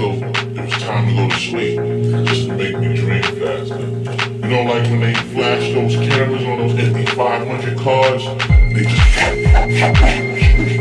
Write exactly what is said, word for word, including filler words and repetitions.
until it was time to go to sleep, just to make me drink faster. You know, like when they flash those cameras on those F D five hundred cars, they just